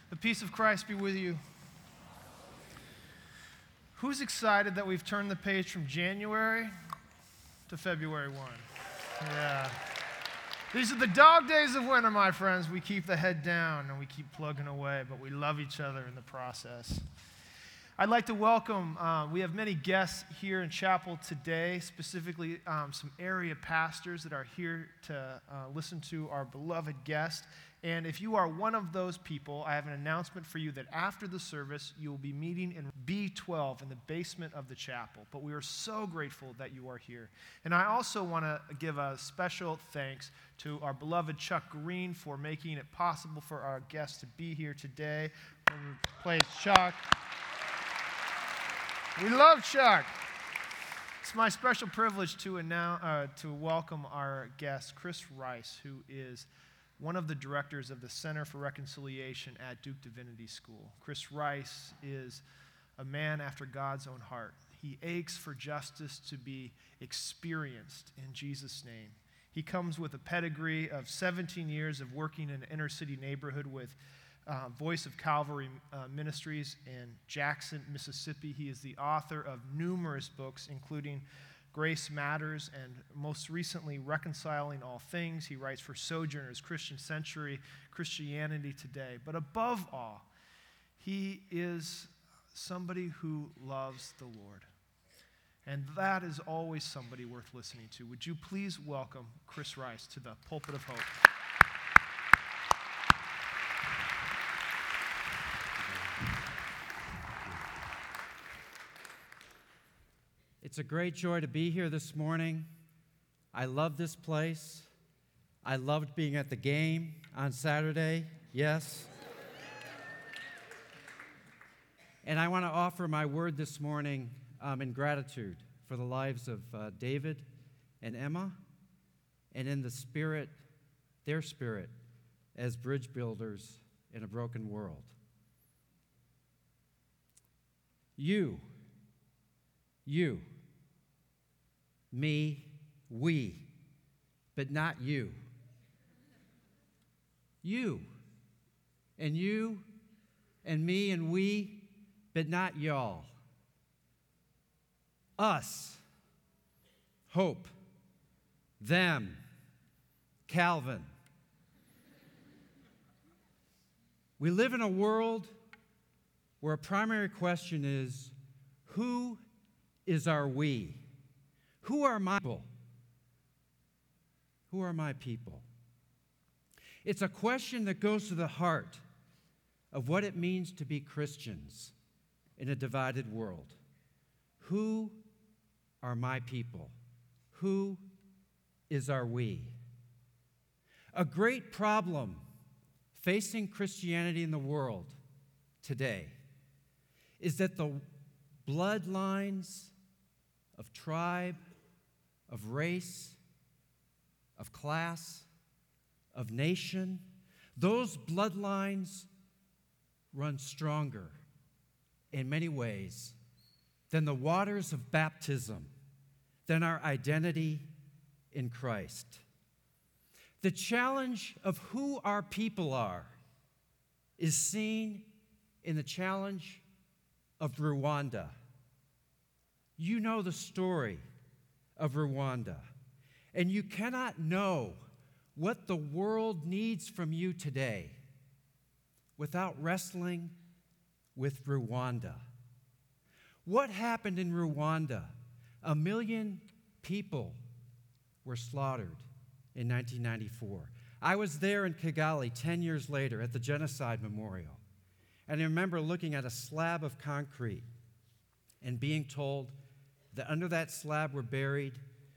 The peace of Christ be with you. Who's excited that we've turned the page from January to February 1? Yeah. These are the dog days of winter, my friends. We keep the head down and we keep plugging away, but we love each other in the process. I'd like to welcome, we have many guests here in chapel today, specifically some area pastors that are here to listen to our beloved guest. And if you are one of those people, I have an announcement for you that after the service, you will be meeting in B12 in the basement of the chapel. But we are so grateful that you are here. And I also want to give a special thanks to our beloved Chuck Green for making it possible for our guests to be here today. Praise Chuck. We love Chuck. It's my special privilege to welcome our guest, Chris Rice, who is one of the directors of the Center for Reconciliation at Duke Divinity School. Chris Rice is a man after God's own heart. He aches for justice to be experienced in Jesus' name. He comes with a pedigree of 17 years of working in an inner city neighborhood with Voice of Calvary Ministries in Jackson, Mississippi. He is the author of numerous books, including Grace Matters, and most recently, Reconciling All Things. He writes for Sojourners, Christian Century, Christianity Today. But above all, he is somebody who loves the Lord. And that is always somebody worth listening to. Would you please welcome Chris Rice to the Pulpit of Hope? It's a great joy to be here this morning. I love this place. I loved being at the game on Saturday, yes. And I want to offer my word this morning in gratitude for the lives of David and Emma, and in the spirit, their spirit, as bridge builders in a broken world. You, me, we, but not you. You and me and we, but not y'all. Us, Hope, them, Calvin. We live in a world where a primary question is, who is our we? Who are my people? Who are my people? It's a question that goes to the heart of what it means to be Christians in a divided world. Who are my people? Who is our we? A great problem facing Christianity in the world today is that the bloodlines of tribe, of race, of class, of nation, those bloodlines run stronger in many ways than the waters of baptism, than our identity in Christ. The challenge of who our people are is seen in the challenge of Rwanda. You know the story of Rwanda, and you cannot know what the world needs from you today without wrestling with Rwanda. What happened in Rwanda? 1 million people were slaughtered in 1994. I was there in Kigali 10 years later at the Genocide Memorial, and I remember looking at a slab of concrete and being told that under that slab were buried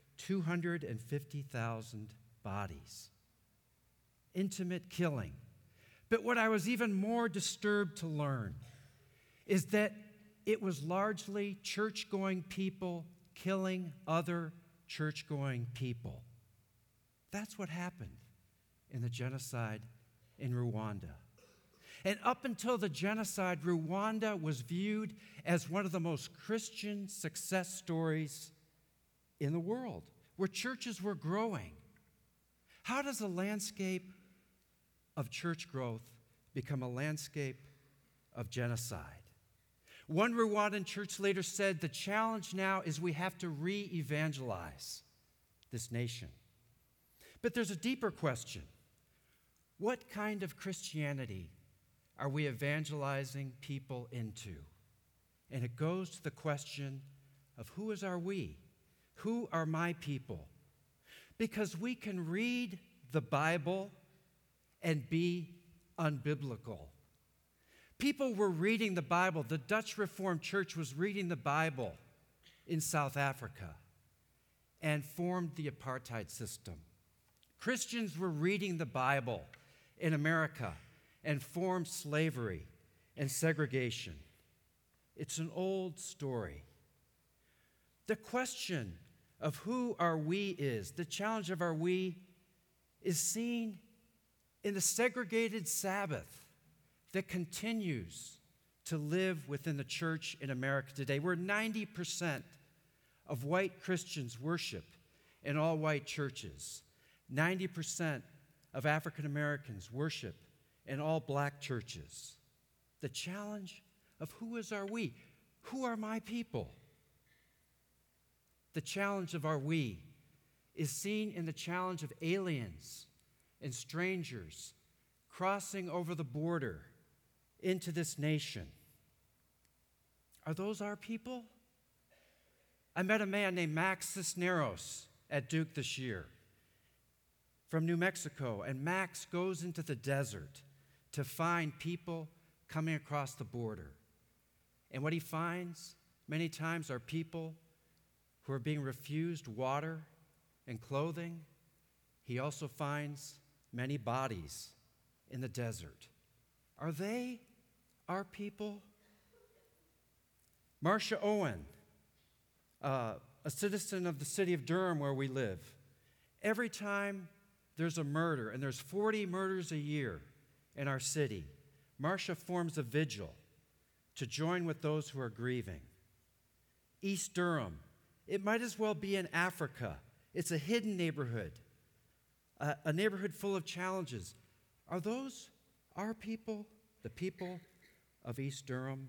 250,000 bodies. Intimate killing. But what I was even more disturbed to learn is that it was largely church-going people killing other church-going people. That's what happened in the genocide in Rwanda. And up until the genocide, Rwanda was viewed as one of the most Christian success stories in the world, where churches were growing. How does the landscape of church growth become a landscape of genocide. One Rwandan church leader said, the challenge now is we have to re-evangelize this nation. But there's a deeper question. What kind of Christianity are we evangelizing people into? And it goes to the question of who is our we? Who are my people? Because we can read the Bible and be unbiblical. People were reading the Bible. The Dutch Reformed Church was reading the Bible in South Africa and formed the apartheid system. Christians were reading the Bible in America and formed slavery and segregation. It's an old story. The question of who our we is, the challenge of our we, is seen in the segregated Sabbath that continues to live within the church in America today, where 90% of white Christians worship in all white churches. 90% of African Americans worship in all black churches. The challenge of who is our we? Who are my people? The challenge of our we is seen in the challenge of aliens and strangers crossing over the border into this nation. Are those our people? I met a man named Max Cisneros at Duke this year from New Mexico, and Max goes into the desert to find people coming across the border. And what he finds many times are people who are being refused water and clothing. He also finds many bodies in the desert. Are they our people? Marcia Owen, a citizen of the city of Durham where we live, every time there's a murder, and there's 40 murders a year in our city, Marcia forms a vigil to join with those who are grieving. East Durham, it might as well be in Africa. It's a hidden neighborhood, a neighborhood full of challenges. Are those our people, the people of East Durham?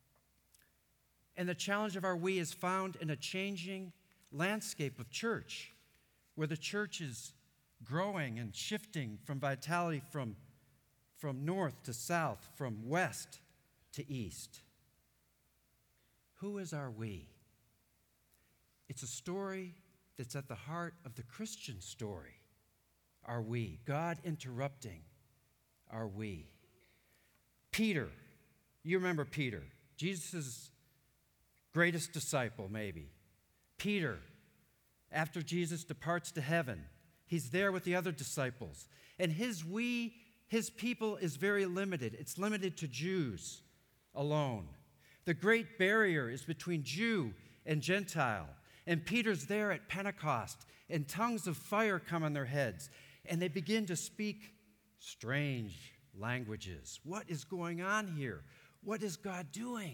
And the challenge of our we is found in a changing landscape of church, where the church is growing and shifting from vitality from north to south, from west to east. Who is our we? It's a story that's at the heart of the Christian story. Our we, God interrupting our we. Peter, you remember Peter, Jesus' greatest disciple, maybe. Peter, after Jesus departs to heaven, he's there with the other disciples. And his people is very limited. It's limited to Jews alone. The great barrier is between Jew and Gentile. And Peter's there at Pentecost, and tongues of fire come on their heads, and they begin to speak strange languages. What is going on here? What is God doing?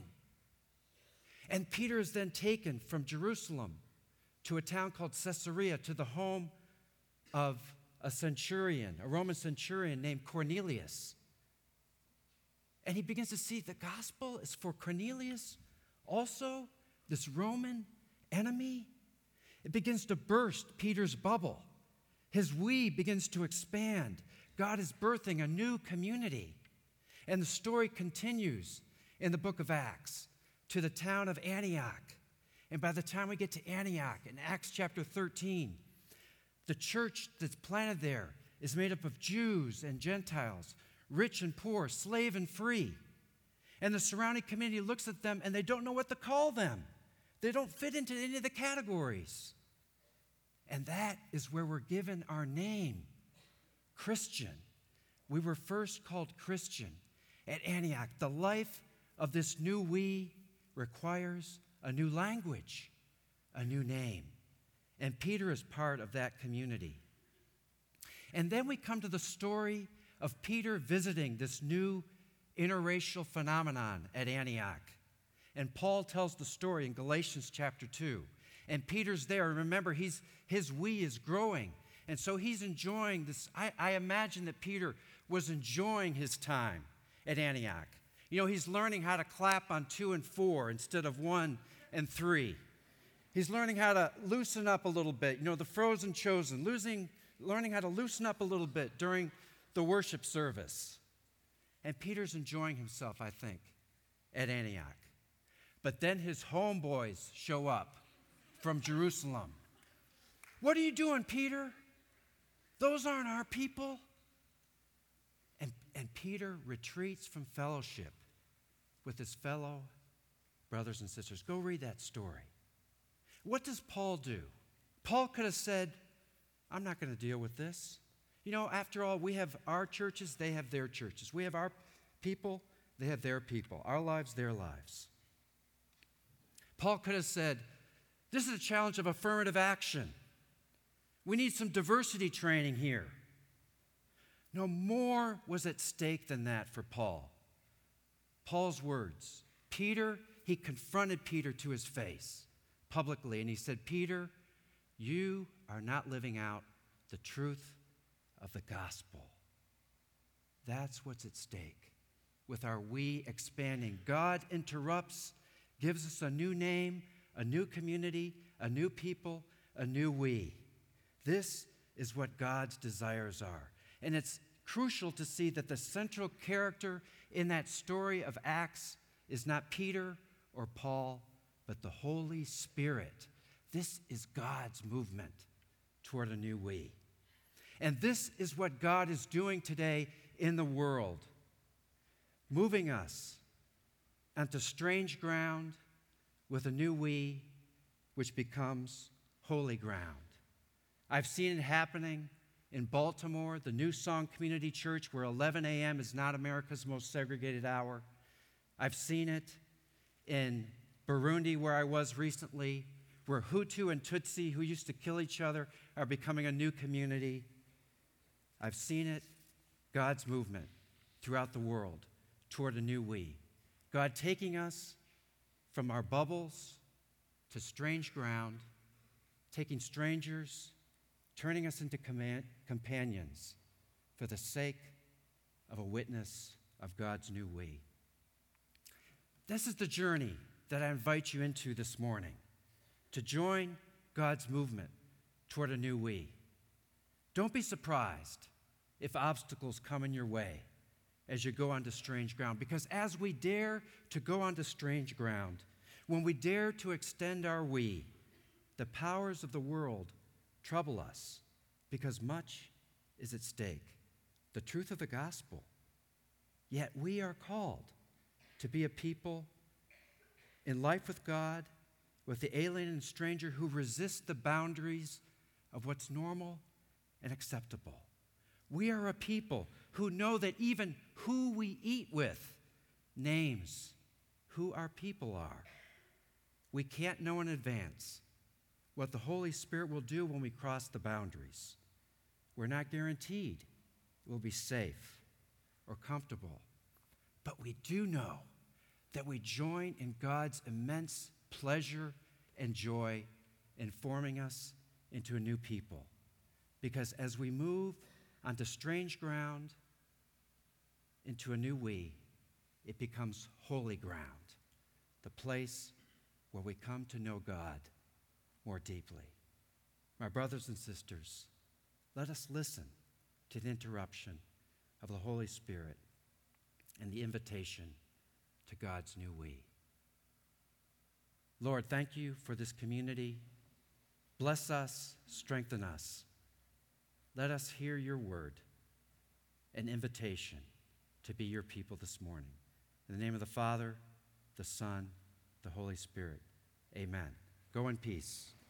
And Peter is then taken from Jerusalem to a town called Caesarea, to the home of a centurion, a Roman centurion named Cornelius. And he begins to see the gospel is for Cornelius also, this Roman enemy. It begins to burst Peter's bubble. His we begins to expand. God is birthing a new community. And the story continues in the book of Acts to the town of Antioch. And by the time we get to Antioch in Acts chapter 13, the church that's planted there is made up of Jews and Gentiles, rich and poor, slave and free. And the surrounding community looks at them and they don't know what to call them. They don't fit into any of the categories. And that is where we're given our name, Christian. We were first called Christian at Antioch. The life of this new we requires a new language, a new name. And Peter is part of that community. And then we come to the story of Peter visiting this new interracial phenomenon at Antioch. And Paul tells the story in Galatians chapter 2. And Peter's there. Remember, his we is growing. And so he's enjoying this. I imagine that Peter was enjoying his time at Antioch. You know, he's learning how to clap on 2 and 4 instead of 1 and 3. He's learning how to loosen up a little bit. You know, the frozen chosen, learning how to loosen up a little bit during the worship service. And Peter's enjoying himself, I think, at Antioch. But then his homeboys show up from Jerusalem. What are you doing, Peter? Those aren't our people. And Peter retreats from fellowship with his fellow brothers and sisters. Go read that story. What does Paul do? Paul could have said, I'm not going to deal with this. You know, after all, we have our churches, they have their churches. We have our people, they have their people. Our lives, their lives. Paul could have said, this is a challenge of affirmative action. We need some diversity training here. No, more was at stake than that for Paul. Paul's words. Peter, he confronted Peter to his face publicly, and he said, Peter, you are not living out the truth of the gospel. That's what's at stake with our we expanding. God interrupts, gives us a new name, a new community, a new people, a new we. This is what God's desires are. And it's crucial to see that the central character in that story of Acts is not Peter or Paul, but the Holy Spirit. This is God's movement toward a new we. And this is what God is doing today in the world, moving us onto strange ground with a new we, which becomes holy ground. I've seen it happening in Baltimore, the New Song Community Church, where 11 a.m. is not America's most segregated hour. I've seen it in Burundi, where I was recently, where Hutu and Tutsi, who used to kill each other, are becoming a new community. I've seen it, God's movement throughout the world toward a new we. God taking us from our bubbles to strange ground, taking strangers, turning us into companions for the sake of a witness of God's new we. This is the journey that I invite you into this morning, to join God's movement toward a new we. Don't be surprised if obstacles come in your way as you go onto strange ground, because as we dare to go onto strange ground, when we dare to extend our we, the powers of the world trouble us because much is at stake, the truth of the gospel. Yet we are called to be a people in life with God, with the alien and stranger who resist the boundaries of what's normal and acceptable. We are a people who know that even who we eat with names who our people are. We can't know in advance what the Holy Spirit will do when we cross the boundaries. We're not guaranteed we'll be safe or comfortable, but we do know that we join in God's immense pleasure and joy in forming us into a new people. Because as we move onto strange ground, into a new we, it becomes holy ground, the place where we come to know God more deeply. My brothers and sisters, let us listen to the interruption of the Holy Spirit and the invitation to God's new we. Lord, thank you for this community. Bless us, strengthen us. Let us hear your word, an invitation to be your people this morning. In the name of the Father, the Son, the Holy Spirit, amen. Go in peace.